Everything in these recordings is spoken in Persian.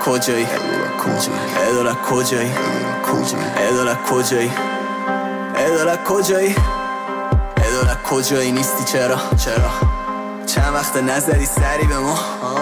کجایی ادالت کجایی ادالت کجایی ادالت کجایی ادالت کجایی نیستی چرا چند وقت نزدی سری به ما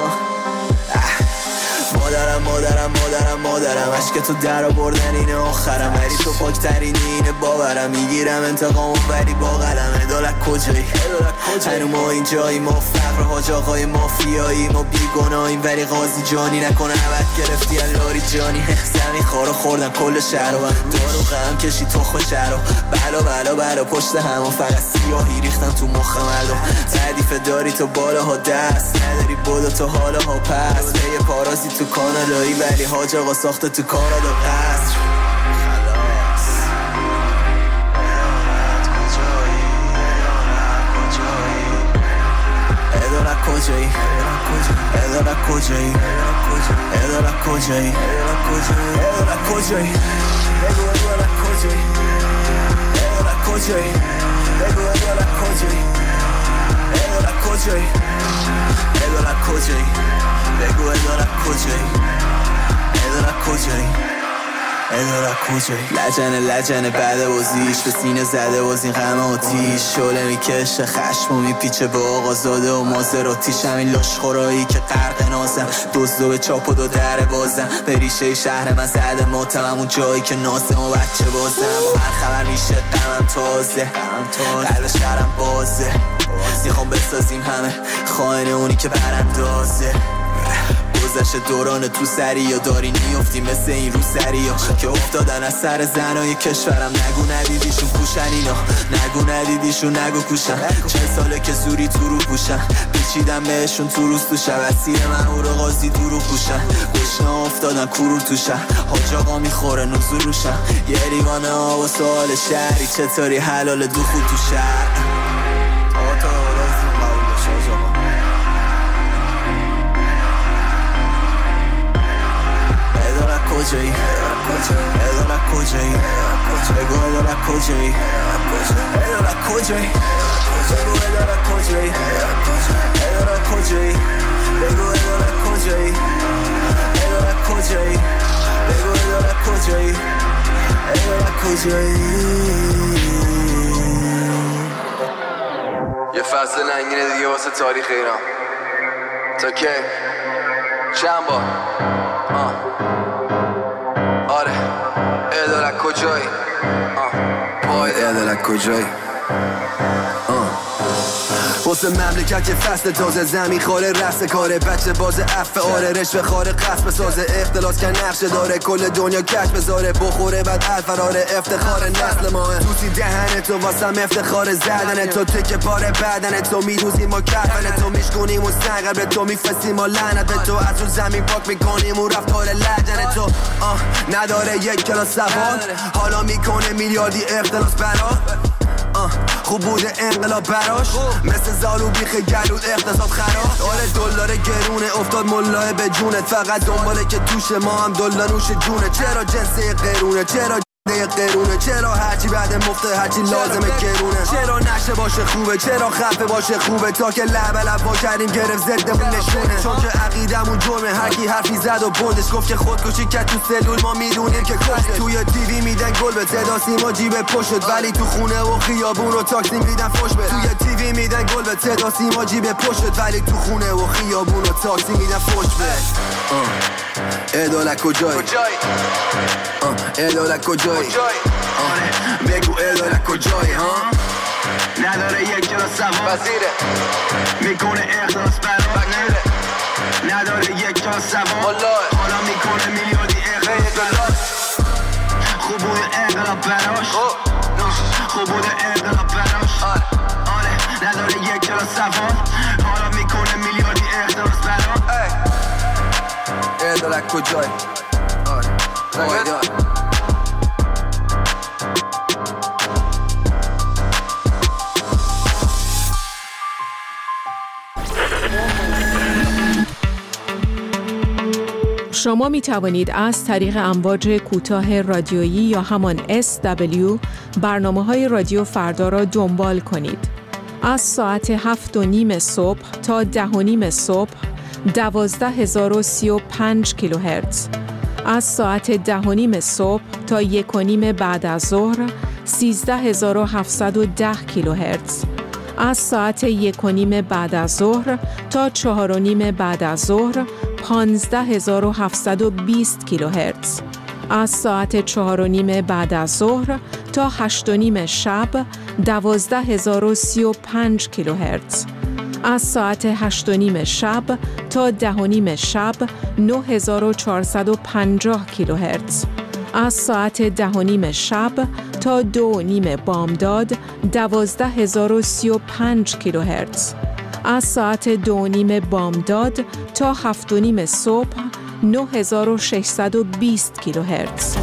مادرم عشق تو در آوردن اینه آخرم ولی تو پاکترینی اینه باورم میگیرم انتقامو ولی با قلم ادالت کجایی هنو ما اینجایی ما فقر حاج آقای مافیایی ما بیگناهیم ولی قاضی جانی نکنه عبد گرفتی اللاری جانی زمین خارو خوردن کل شهرو دارو غم کشی تخم شهرو بلا پشت همون فقط سیاهی ریختن تو مخ مردم تعریف داری تو بالاها دست نداری بودا تو حالاها پس یه پارازی تو کانادایی ولی حاج آقا ساخته تو کانادا قصر ادالت کجایی ادالت کجایی ادالت کجایی ادالت کجایی بگو ادالت کجایی ادالت کجایی بگو ادالت کجایی ادالت کجایی ادالت کجایی بگو ادالت کجایی ادالت کجایی ادالت کجایی لجنه بعد بازیش به سینه زده باز این غم آتیش شعله میکشه خشم و میپیچه به آقا زاده و مازراتیش همین لاشخورایی که غرق نازم دزدو به چاپ و دو در بازم به ریشه شهر من زده ماتم اون جایی که ناسم و بچه بازم با هر خبر میشه غمم تازه قلب شهرم بازه میخوام بسازیم همه خائن اونی که براندازه گذشت دوران تو سری یا داری نیفتی مثل این رو سری ها که افتادن از سر زنای کشورم نگو ندیدیشون پوشن اینا نگو ندیدیشون نگو کوشن 40 ساله که زوری تو رو پوشن پیچیدم بهشون تو روز تو شب اسیر من او رو قاضی تو رو پوشن گشنه افتادن کورو تو شهر حاج آقا میخوره نزول روشن یه ریوانه ها و سوال شهری چطوری حلال دخول تو شهر کجایی ادالت کجایی بگو ادالت کجایی ادالت کجایی بگو ادالت کجایی ادالت کجایی بگو ادالت کجایی ادالت کجایی بگو ادالت کجایی ادالت کجایی یه فصل ننگینه دیگه واسه تاریخ ایران تا که چند بار آره ادالت کجایی ادالت کجایی واسه مملکت فصل تازه زمین خاره رست کاره بچه باز عفه آره رشوه خاره قصب سازه اختلاس که نقشه داره کل دنیا کش بذاره بخوره بعد الفراره افتخار نسل ماه توسی دهن تو واسم افتخار زدن تو تکه پاره بدن تو میدوزیم و کفن تو میشکنیم و سنگر به تو میفسیم و لعنت به تو از اون زمین پاک میکنیم و رفتار لجن تو نداره یک کلاس سوال حالا میکنه میلیاردی اختلاس برا خوب بوده انقلاب براش مثل زالو بیخ گلود اقتصاد خراب آره دلار گرونه افتاد ملاه به جونت فقط دنباله که توش ما هم دلار نوش جونه چرا جنسه قرونه چرا قرونه چرا هرچی بعد مفته هرچی لازمه گرونه چرا نشه باشه خوبه چرا خفه باشه خوبه تا که لب با کردیم گرفت زدمون نشونه چون که عقیدمون جرمه هر کی حرفی زد و بردش گفت که خودکشی کرد تو سلول ما میدونیم که کشته توی تیوی میدن گل به صدا سیما جیب پشت ولی تو خونه و خیابون و تاکسی میدن فوش به توی تیوی میدن گل به صدا سیما جیب پشت ولی تو خونه و خیابون و تاکسی میدن فوش به ادالت کجایی ادالت کجایی بگو ادالت کجایی نداره یک کلاس سوال وزیره میکنه اخلاص برات نداره یک کلاس سوال حالا میکنه میلیاردی اخلاص خوب بوده انقلاب براش خوب بوده انقلاب براش آره نداره یک کلاس سوال حالا میکنه میلیاردی اخلاص براش ادالت کجایی شما می توانید از طریق امواج کوتاه رادیویی یا همان SW برنامه‌های رادیو فردا را دنبال کنید. از ساعت 7:30 صبح تا 10:30 صبح 12035 کیلوهرتز. از ساعت 10:30 صبح تا 1:30 بعد از ظهر 13710 کیلوهرتز. از ساعت 1:30 بعد از ظهر تا 4:30 بعد از ظهر 15720 کیلوهرتز. از ساعت 4:30 بعد از ظهر تا 8:30 شب 12035 کیلوهرتز. از ساعت 8:30 شب تا 10:30 شب 9450 کیلوهرتز. از ساعت 10:30 شب تا 2:30 بامداد 12035 کیلوهرتز. از ساعت 2:30 بامداد تا 7:30 صبح 9620 کیلوهرتز.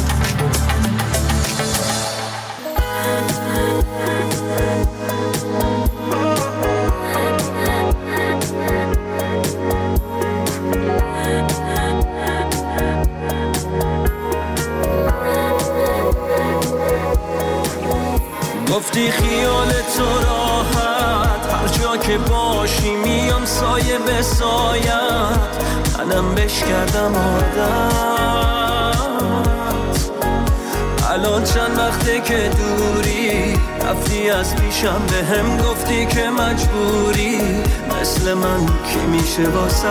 گفتی خیال تو راحت، هر جا که باشی میام سایه به سایت، منم بش کردم عادت. الان چند وقته که دوری، رفتی از پیشم به هم گفتی که مجبوری، مثل من کی میشه واسه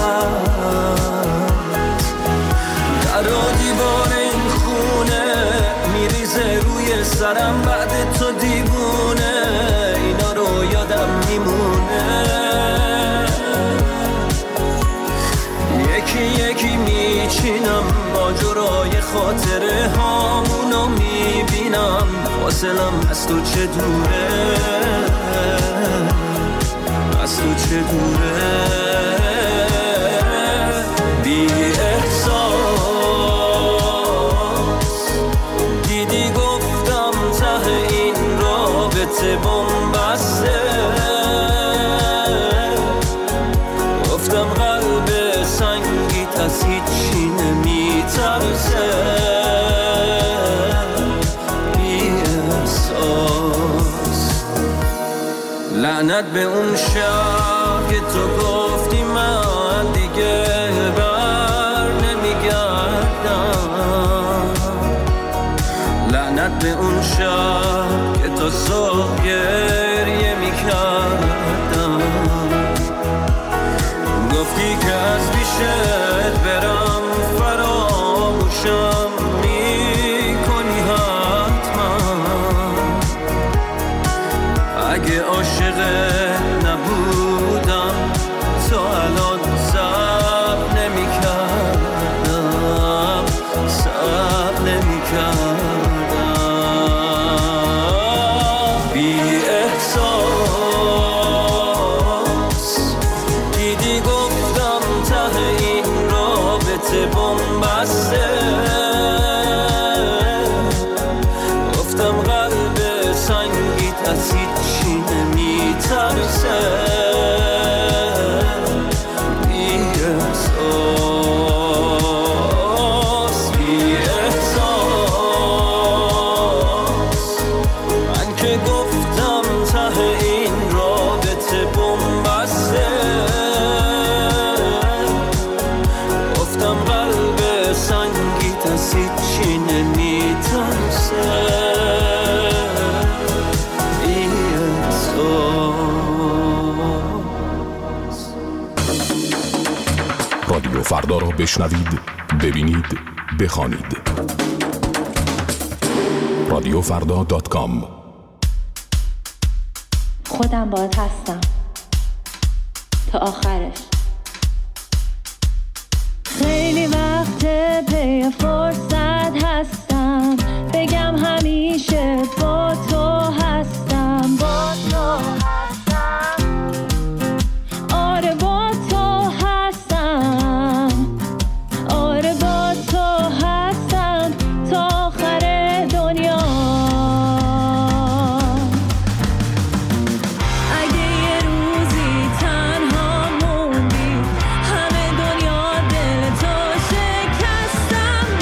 در و دیوار این خونه میریزه روی سرم، بعد تو دیوونه اینا رو یادم میمونه. یکی یکی میچینم ماجرای خاطره هامونو میبینم، فاصلم از تو چه دوره، از تو چه دوره. بی احساس دیدی گفتم ته این رابطه بنبسته، گفتم قلب سنگیت از هیچی نمیترسه. بی احساس لعنت به اون شب که تو گفتی من دیگه بر نمیگردم، لعنت به اون شب که تو صبح گریه میکردم. گفتی که از پیشت برم فراموشم میکنی حتما، اگه عاشقت نبودم تا الان صبر نمیکردم، صبر نمیکردم. بی احساس دیدی گفتم ته این رابطه بنبسته، گفتم قلب سنگیت از هیچی نمیترسه. بی احساس، بی احساس من که گفتم ته این رابطه بنبسته، گفتم قلب سنگیت از هیچی نمیترسه. رادیو فردا را بشنوید، ببینید، بخوانید. رادیوفردا.com. خودم باهات هستم تا آخرش. خیلی وقت پی فرصت هستم، بگم همیشه با تو هستم، با تو هستم، آره با تو هستم، آره با تو هستم تا آخر دنیا. اگه یه روزی تنها موندی، همه دنیا دل تو شکستم،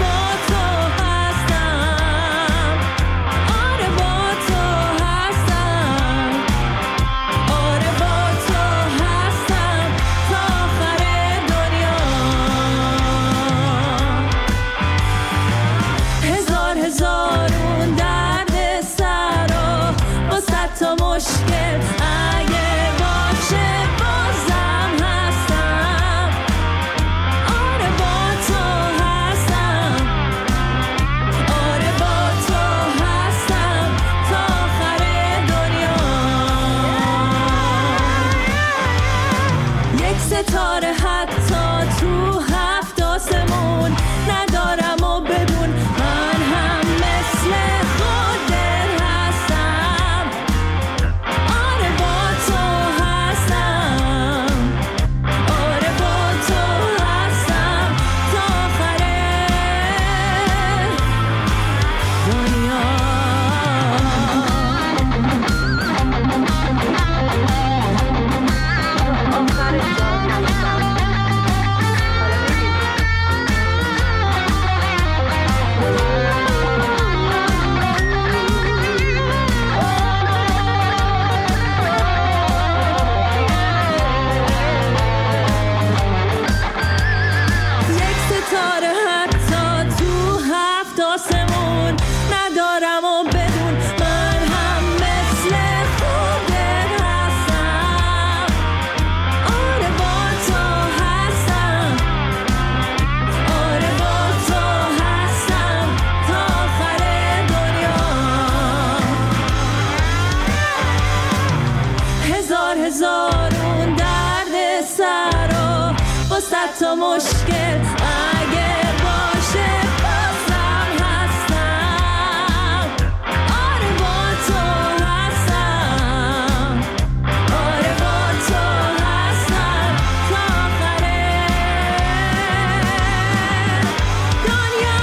هزارون درد سر و با صد تا مشکل اگه باشه بازم هستم. آره با تو هستم، آره با تو هستم تا آخر دنیا.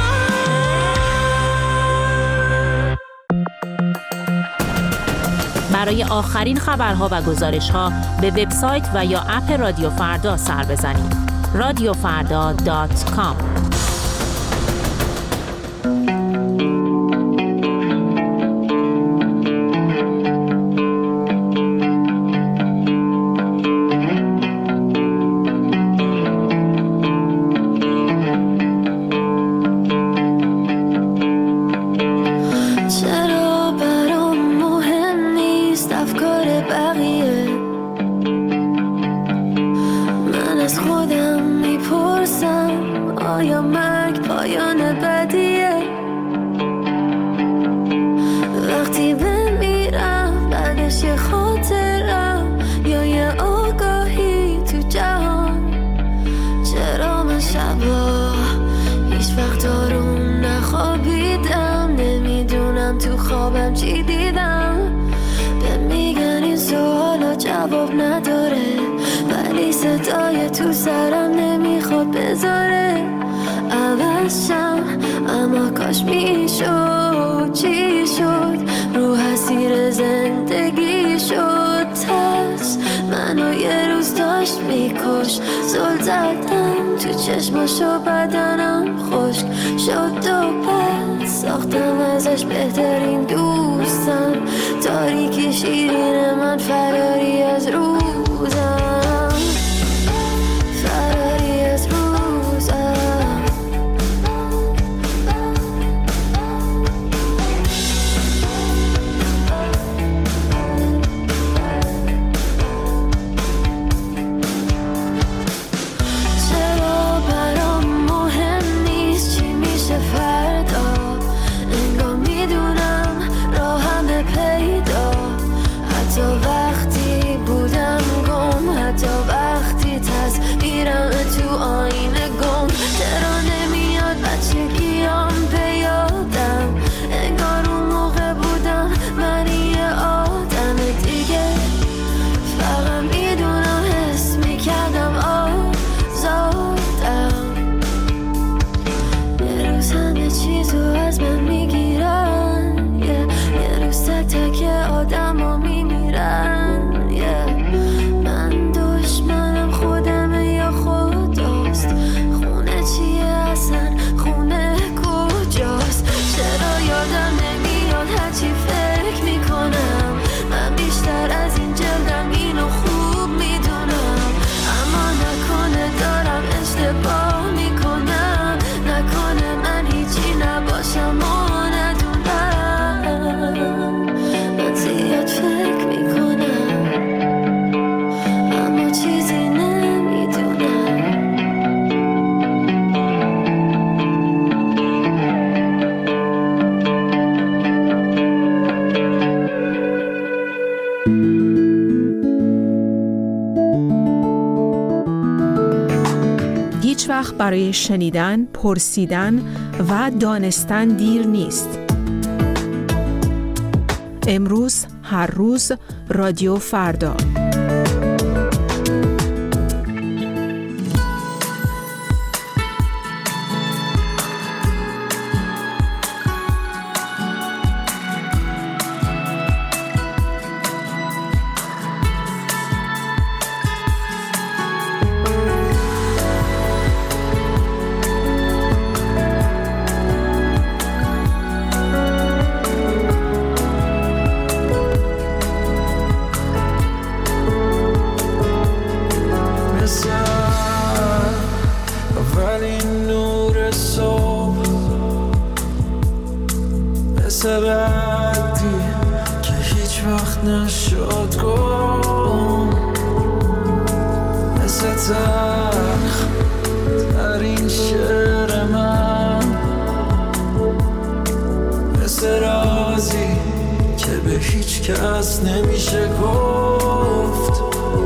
برای آخرین خبرها و گزارش‌ها به وبسایت و یا اپ رادیو فردا سر بزنید. radiofarda.com. تو سرم نمیخواد بذاره عوض شم، اما کاش میشد. چی شد؟ رو اسیر زندگی شد. ترس منو یه روز داشت میکش. زل زدم تو چشماشو، بدنم خشک شد و پس ساختم ازش بهترین دوستم. تاریکی شیرین من، فراری از روزم. هیچ وقت برای شنیدن، پرسیدن و دانستن دیر نیست. امروز، هر روز، رادیو فردا. بعدی که هیچ وقت نشد گم، مثل تلخ ترین شعر من، مثل رازی که به هیچ کس نمیشه گفت،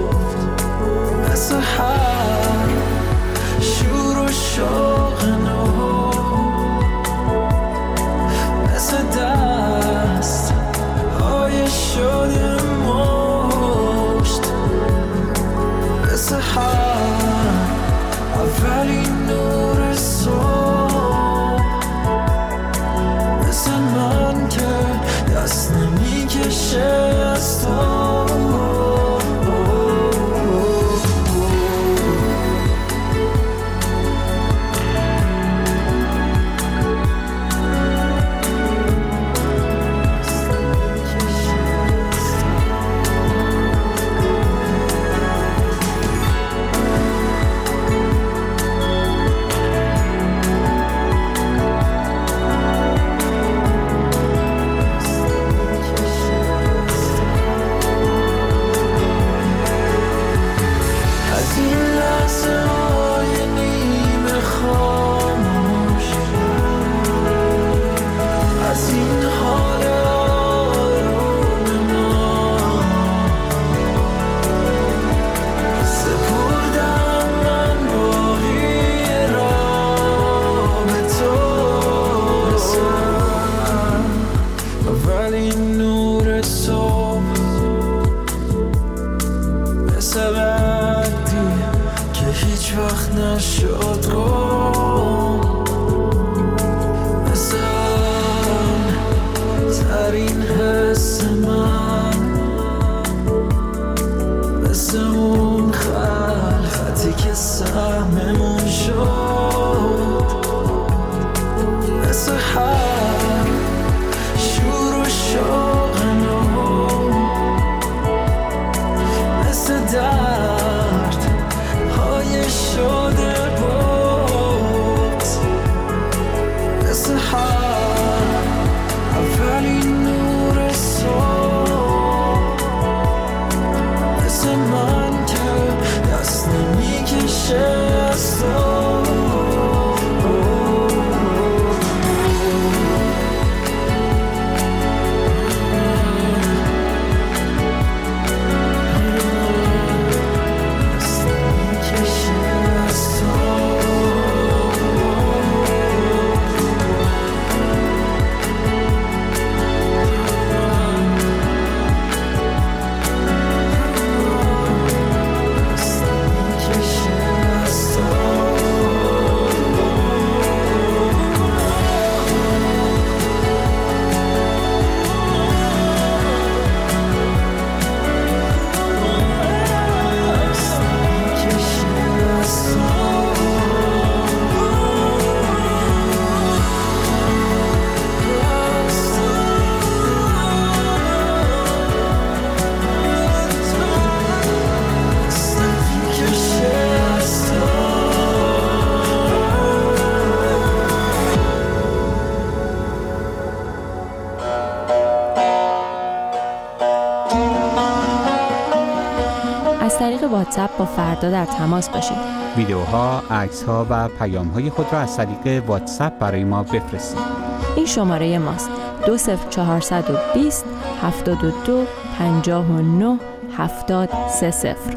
سحر شور و شوق نو مثل دست های شده مشت مثل سحر اولین نور صبح مثل من که دست نمیکشه از تو واتساپ با فردا در تماس باشید. ویدیوها، عکس‌ها و پیام‌های خود را از طریق واتساپ برای ما بفرستید. این شماره ماست: 20420 72 59 70 30.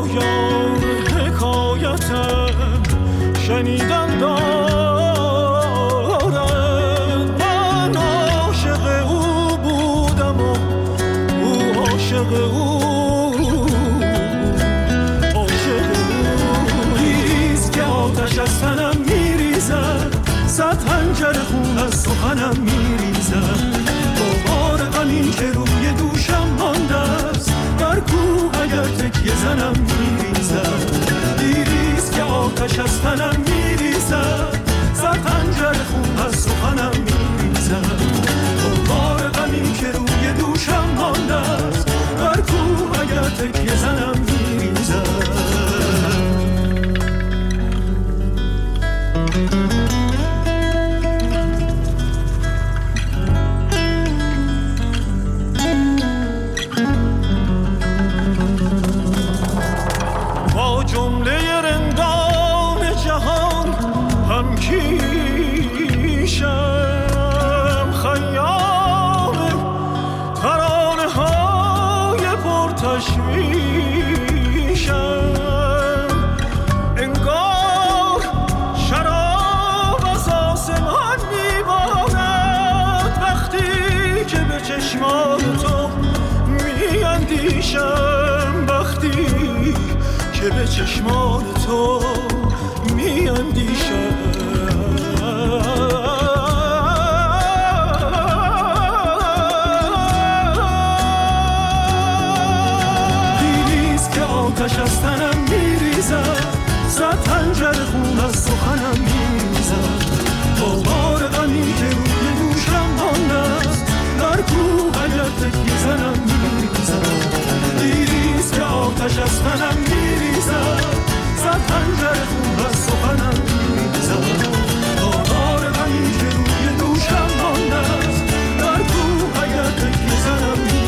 شنیدم دار تنم میریزد، صد خنجر خون از سخنم میریزد. بار غمی که روی دوشم مانده است، بر کوه اگر تکیه زنم میریزد. با جمله رندان جهان هم کیشم، خیام ترانه های پرتشویشم. انگار شراب از آسمان میبارد وقتی که به چشمان تو میاندیشم، وقتی که به چشمان تو میاندیشم. دیدیست که آتش از تنم میریزد، صد خنجر خون از سخنم میریزد. با بار غمی که روی دوشم مانده است، در کوه اگر تکیه زنم میریزد. دیدیست که آتش از تنم میریزد، صد خنجر خون از سخنم میریزد. با بار غمی که روی دوشم مانده است، در کوه اگر تکیه زنم میریزد.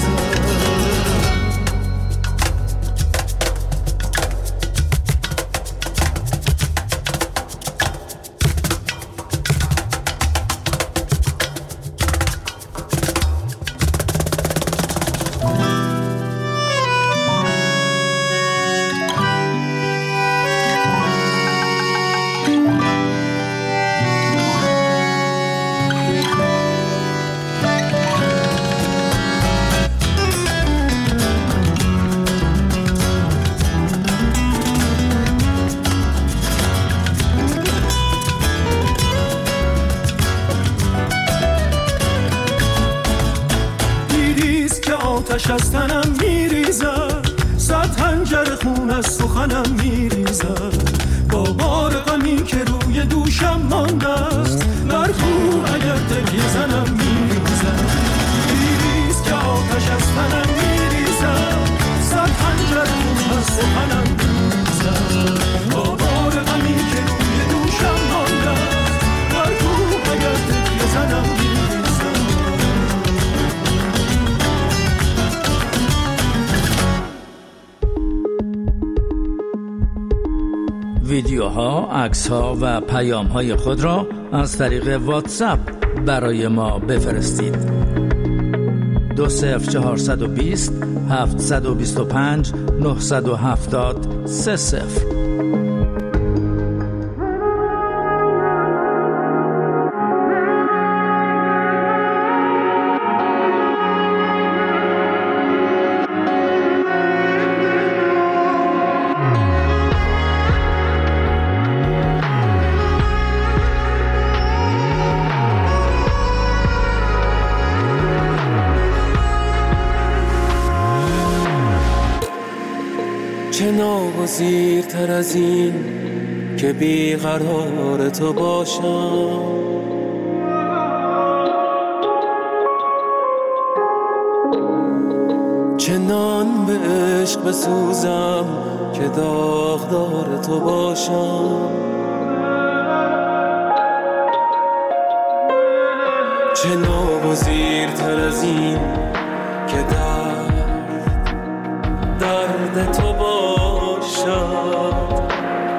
آتش از تنم میریزد، صد خنجر خون از سخنم میریزد. با بار غمی که روی دوشم مانده است، در کوه اگر تکیه زنم میریزد. دیدیست که آتش از تنم میریزد، صد خنجر خون از سخنم میریزد. با بار غمی که روی دوشم مانده است، در کوه اگر تکیه زنم میریزد. ویدیوها، عکس‌ها و پیام‌های خود را از طریق واتساپ برای ما بفرستید. 20420 725 970 30. چه ناگزیرتر از این که بیقرار تو باشم، چه نان به عشق بسوزم که داغدار تو باشم، چه ناگزیرتر از این که درد تو باشد،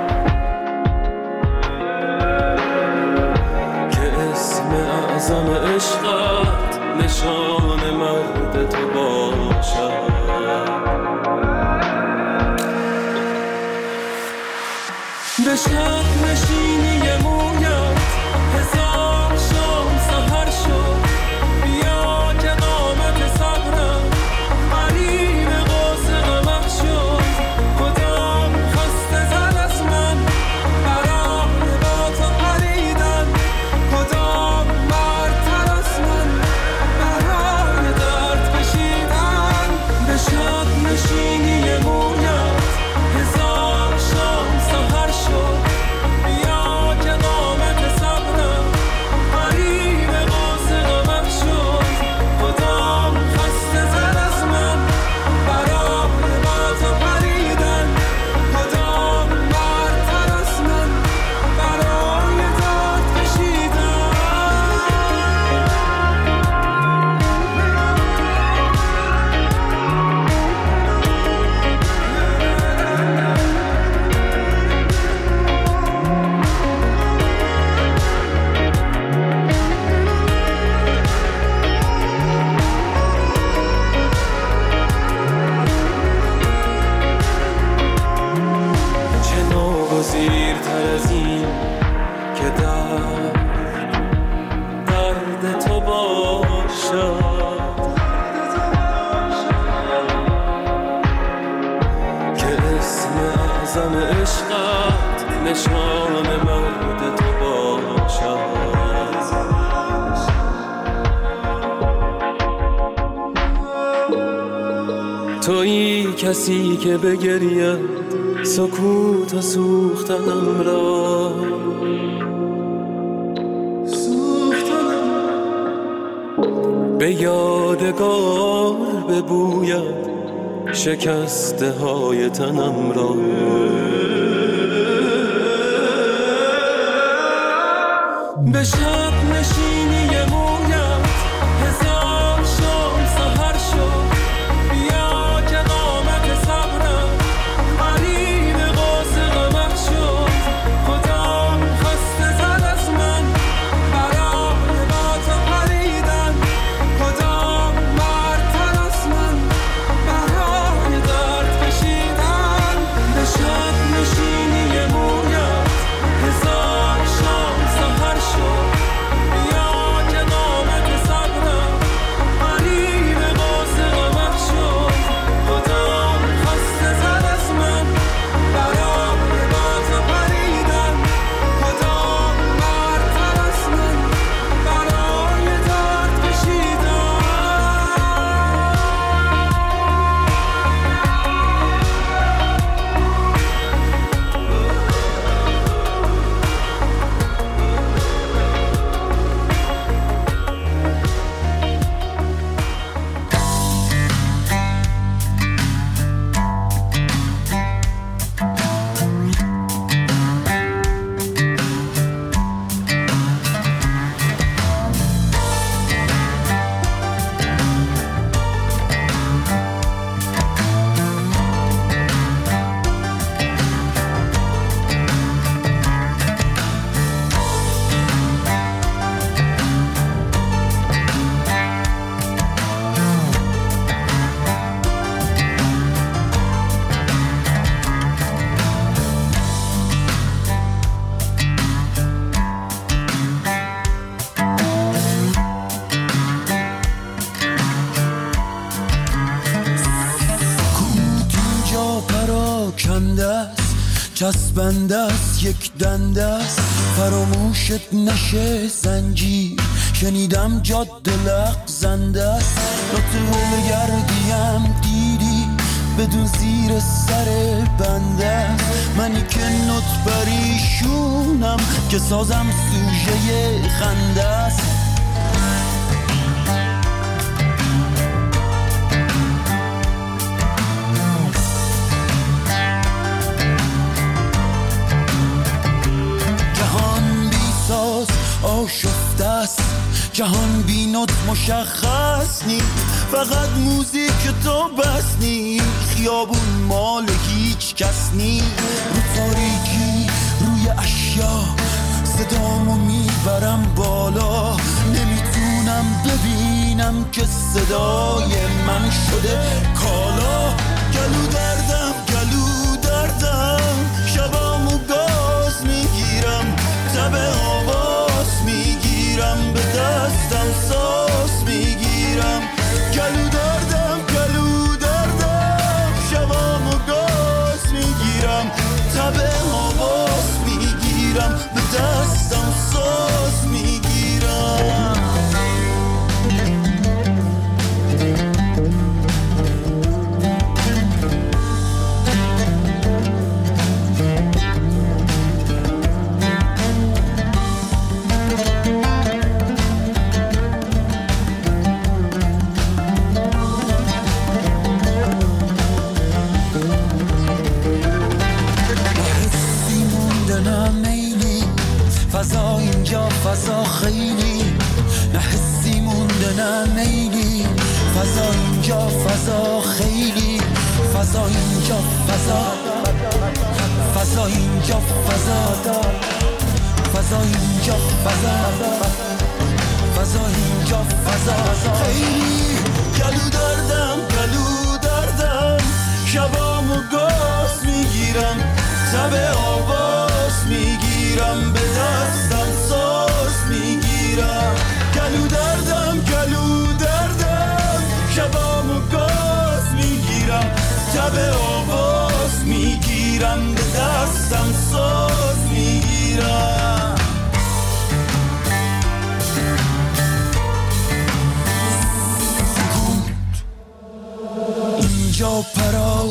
که اسم اعظم عشقت نشان مرد تو باشد. به شب نشینی مویت هزار شام سحر شد، بیا که قامت صبرم قریب قوس قمر شد. کدام خسته زد از من برای با تو پریدن، کدام برتر از من برای درد کشیدن. به شب نشینی مویت هزار شام سحر شد، دیرتر از این که درد تو باشد، که اسم اعظم عشقت نشان مرد تو باشد. تویی کسی که بگرید سکوت و سوختنم را، به یادگار ببوید شکسته های تنم را. به شب نشینی مویت هزار شام سحر شد، بیا که قامت صبرم قریب قاس قمر شد. خودم خسته زد از من برای با تو پریدن، کدام مرتر از من برای درد کشیدن. به شب نشینی مویت هزار شام سحر شد، بیا که قامت صبرم قریب قاس قمر شد. خودم خسته زد از من برای با تو پریدن، کدام مرتر از من برای درد کشیدن. چسبنده است یک دنده است، فراموشت نشه زنجیر. شنیدم جاده لغزنده است، لطفه گردیم دیدی بدون زیر سر بنده است. منی که نوت پریشونم که سازم سوژه خنده است. آشفته است جهان بی نوت مشخص نی، فقط موزیک تو بس نی. خیابون مال هیچ کس نی، رو تاریکی روی اشیا صدامو میبرم بالا. نمیتونم ببینم که صدای من شده کالا. گلو دردم شبامو گاز میگیرم، تب آواز میگیرم، به دستم ساز میگیرم. گلو دردم شبامو گاز میگیرم، تب آواز میگیرم، به دستم ساز میگیرم. فضا اینجا فضا خیلی نه حسی مونده نه میلی. فضا اینجا فضا خیلی، فضا اینجا فضا اینجا فضا اینجا فضا اینجا فضا خیلی. گلو دردم شبامو گاز میگیرم، تب آواز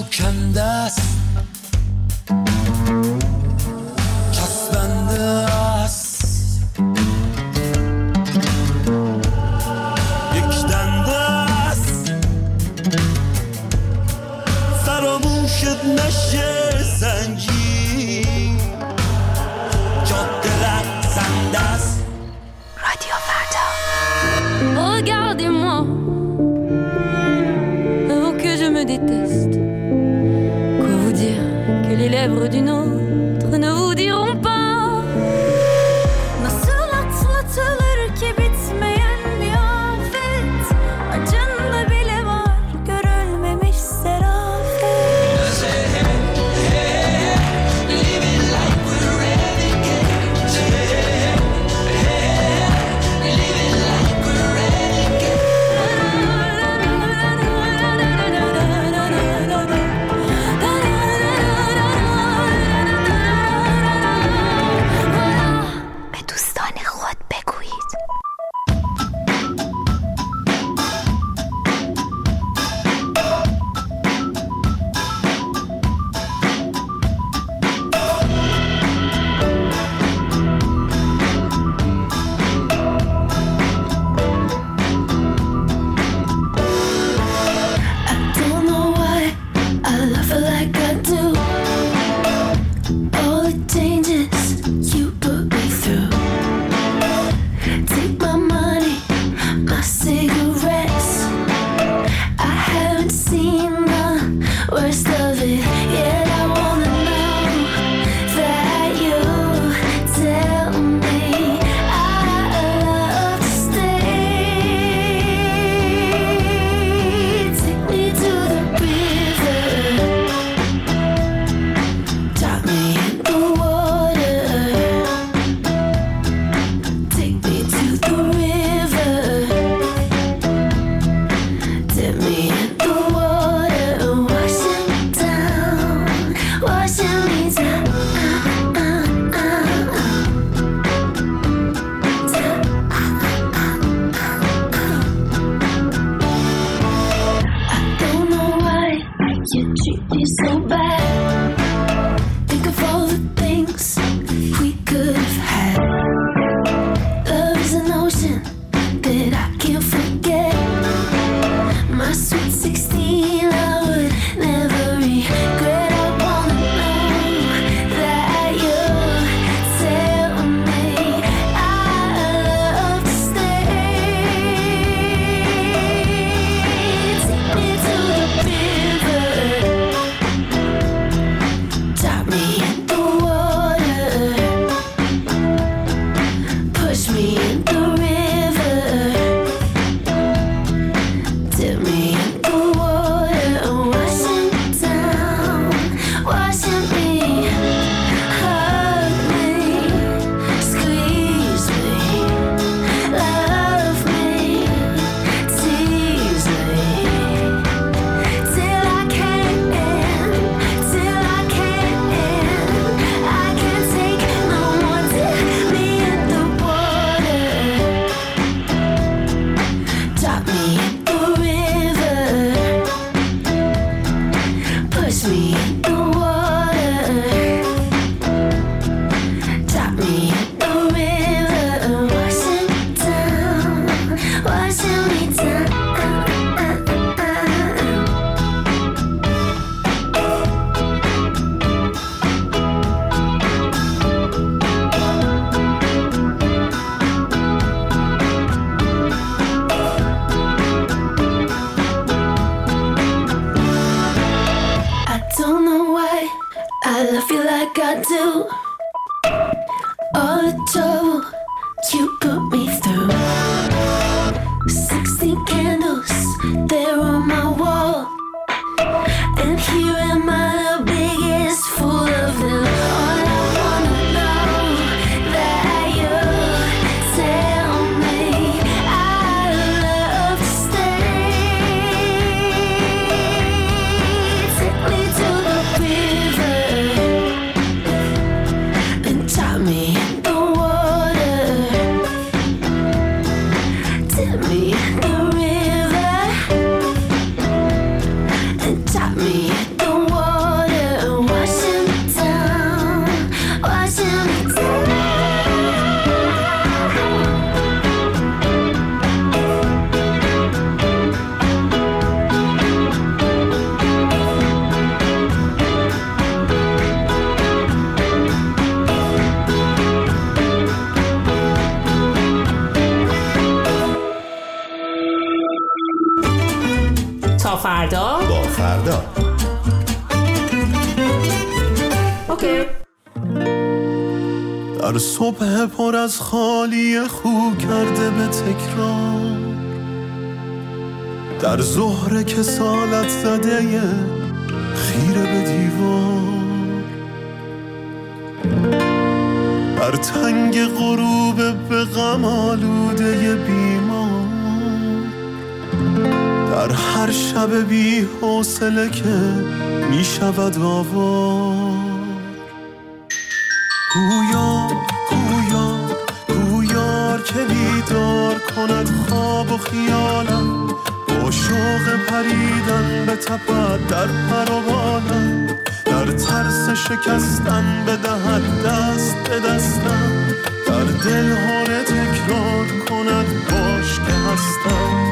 پراکنده است چسبنده است یک دنده است فراموشت نشه زنجیر جاده لغزنده است رادیو فردا. Regardez-moi, oh que je me déteste. Quoi vous dire que les lèvres d'une autre ne vous diront pas. Nasıl atlatılır ki bitmeyen bir afet. Acında bile var görülmemiş serafet. Living like we're renegades. Living like we're renegades. به دوستان خود بگویید. I don't know why I love her like I do. All the changes you put me through. Take my money, my cigarettes. I haven't seen the worst of it yet. I wanna know that you tell me I love to stay. Take me to the river, drop me in the water. Take me to the river, dip me in the water, washing me down, washing me down. I don't know why you treat me so bad. Think of all the things we could have had. Love is an ocean that I can't forget. My sweet 16, I would never regret. I wanna know that you tell me I love to stay. Take me to the river, drop me in the water, push me in the river, dip me in the water, washing me down, washing me, hug me, squeeze me, love me, tease me, till I can't end, till I can't end. I can't take no more. Dip me in the water, drop me in the river, push me in the water, drop me in the river, washing me down, washing me down. I don't know why I love you like I do. All the trouble you put me through. 16 candles, they're on my wall. And here am I, the biggest fool of them all. I wanna know that you tell me I love to stay. Take me to the river and drop me in the water. فردا. اوکی. در صبح پر از خالی خو کرده به تکرار، در ظهر کسالت زده خیره به دیوار، در تنگ غروب به غم آلوده بیمار، در هر شب بی حوصله که می شود آوار. گویار که بیدار کند خواب و خیالم، با شوق پریدن به تپد در پر و بالم، در ترس شکستن بدهد دست به دستم، در دل هاره تکرار کند باش که هستم.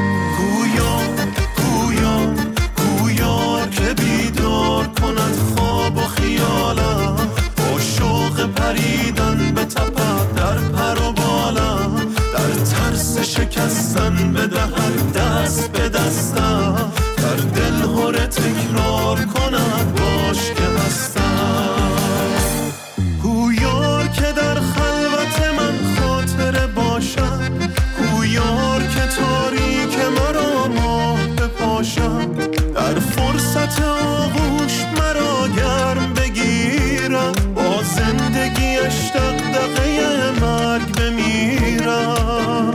گویار که بیدار کند خواب و خیالم، با شوق پریدن به تپد در پر و بالم، در ترس شکستن بدهد دست به دستم، در دل هاره تکرار کند باش که هستم. گویار که در خلوت من خاطره باشم، گویار که تاریک مرا ماه بپاشم، در فرصت آغوش مرا گرم بگیرم، با زندگیش دغدغه مرگ بمیرم.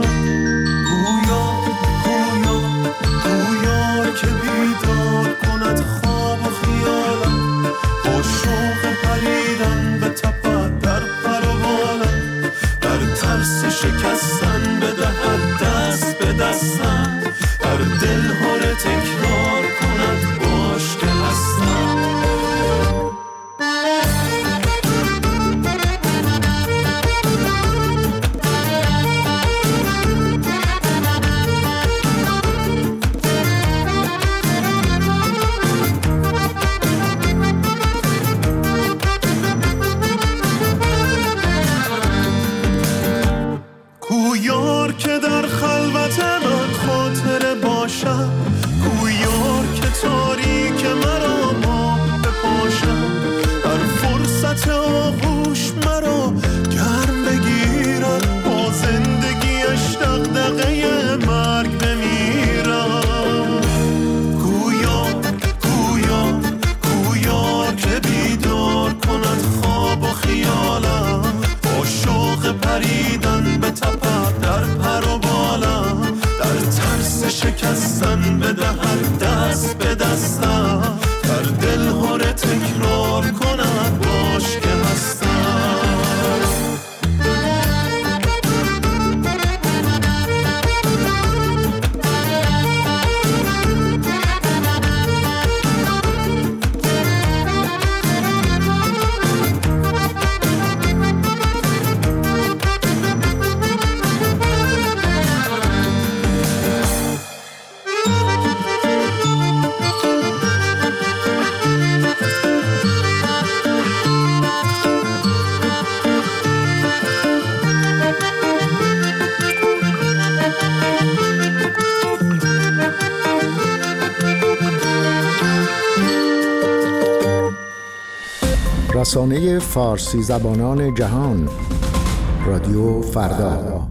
گویار که بیدار کند خواب و خیالم، با شوق پریدن به تپد در پر و بالم، در ترس شکستن بدهد دست به دستم، در دل هاره تکرار کند باش که هستم. گویار که در خلوت من خاطره باشم، گویار که تاریک مرا ماه بپاشم، در فرصت آغوش مرا گرم بگیرد، با زندگیش دغدغه مرگ بمیرم. گویار که بیدار کند خواب و خیالم، با شوق پریدن به تپد در پر و بالم، در ترس شکستن بدهد دست به دستم، در دل هاره تکرار کند باش که هستم. رسانه فارسی زبانان جهان، رادیو فردا.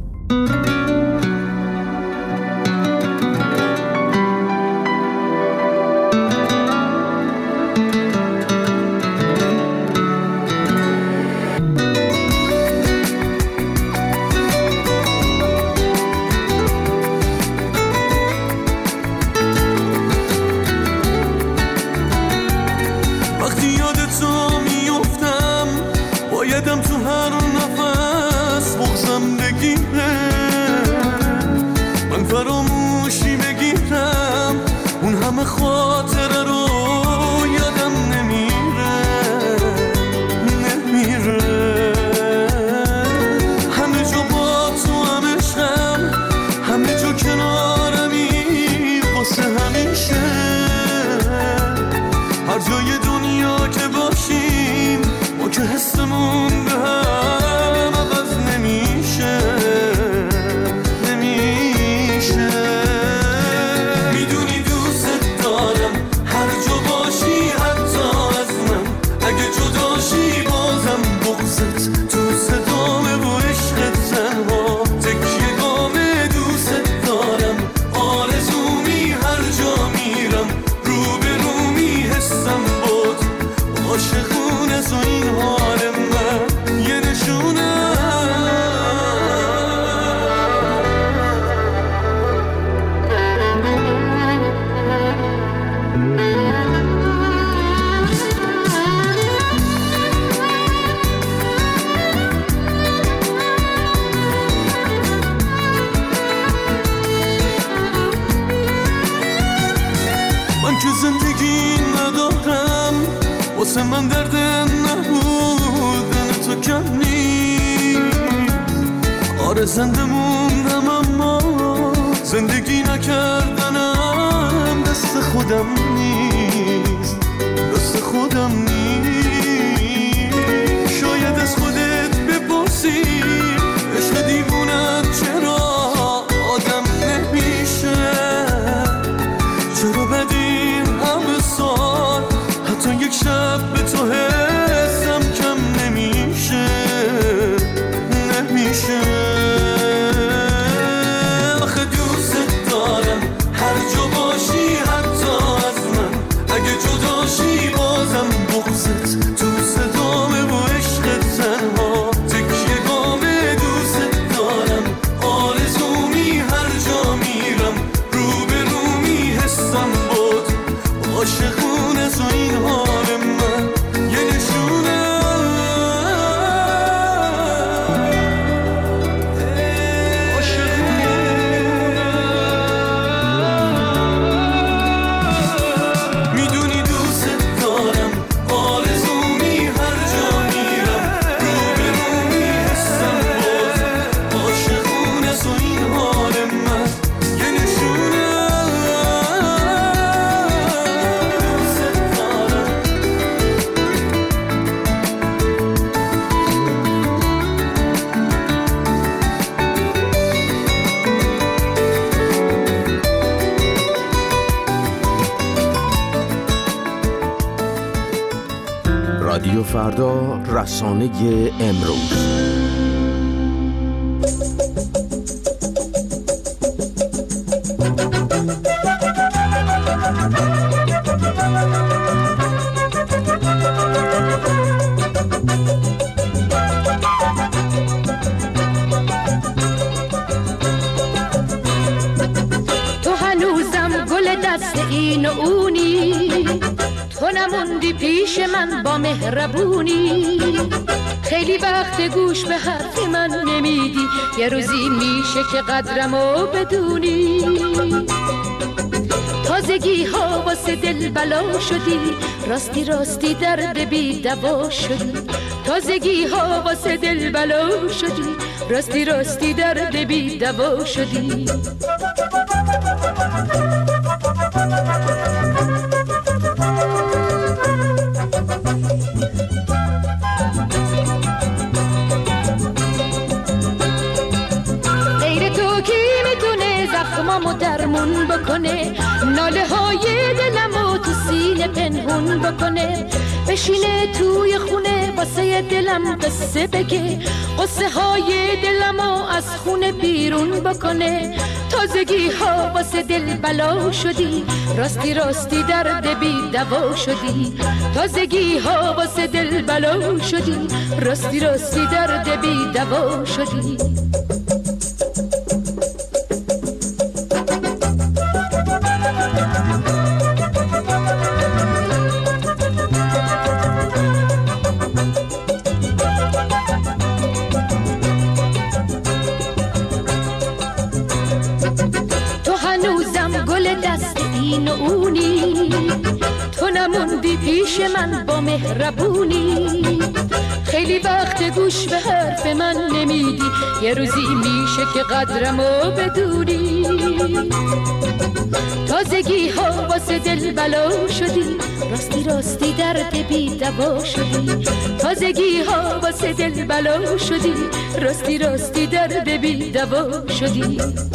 میدونی دوست دارم واسه من درد نبودن تو کم نیست. آره زنده موندم اما زندگی نکردنم دست خودم نیست، دست خودم نیست. شاید از خودت بپرسی عشق دیوونت چرا آدم نمیشه، چرا بدین همه سال حتی یک شب به تو حسم کم نمیشه، نمیشه. آخه دوست دارم هر جا باشی حتی از من، اگه جداشی بازم بغضت تو صدامه و عشق تنها تکیه گامه. دوست دارم آرزومی هر جا میرم رو به رومی حسم بود عاشقونه تو این حال من یه نشونه. میدونی دوست دارم آرزومی هر جا میرم رو به رومی حسم بود عاشقونه تو این حال من یه نشونه. رادیو فردا، رسانه امروز. تو هنوزم گل دست این و اونی، تو نموندی پیش من با مهربونی. خیلی وقت گوش به حرف من نمیدی، یه روزی میشه که قدرمو بدونی. تازگی ها واسه دل بلا شدی، راستی راستی درد بی دوا شدی. تازگی ها واسه دل بلا شدی، راستی راستی درد بی دوا شدی. غیر تو کی میتونه زخمامو درمون بکنه، ناله های دلمو تو سینه پنهون بکنه. بشینه توی خونه واسه دلم قصه بگه، قصه های دلمو از خونه بیرون بکنه. تازگی ها واسه دل بلا شدی، راستی راستی درد بی دوا شدی. تازگی ها واسه دل بلا شدی، راستی راستی درد بی دوا شدی. نموندی پیش من با مهربونی. خیلی وقت گوش به حرف من نمیدی، یه روزی میشه که قدرمو بدونی. تازگی ها واسه دل بلا شدی، راستی راستی درد بی دوا شدی. تازگی ها واسه دل بلا شدی، راستی راستی درد بی دوا شدی.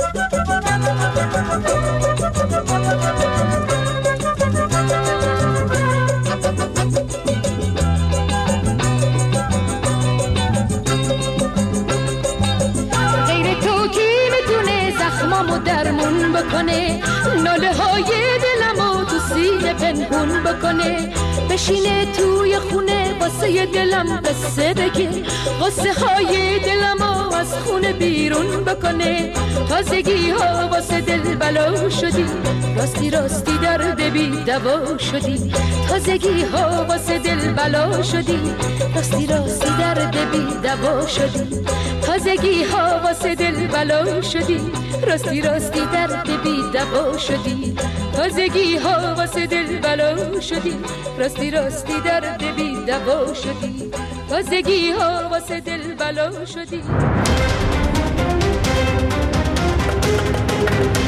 زخمامو درمون بکنه، ناله های دلمو تو سینه پنهون بکنه. بشینه توی خونه واسه دلم قصه بگه، قصه های دلمو از خونه بیرون بکنه. تازگی ها واسه دل بلا شدی، راستی راستی درد بی دوا شدی. تازگی ها واسه دل بلا شدی، راستی راستی درد بی دوا شدی. تازگی تازگی ها واسه دل بلا شدی، راستی راستی درد بی دوا شدی. تازگی ها واسه دل بلا شدی، راستی راستی درد بی دوا شدی. تازگی ها واسه دل بلا شدی.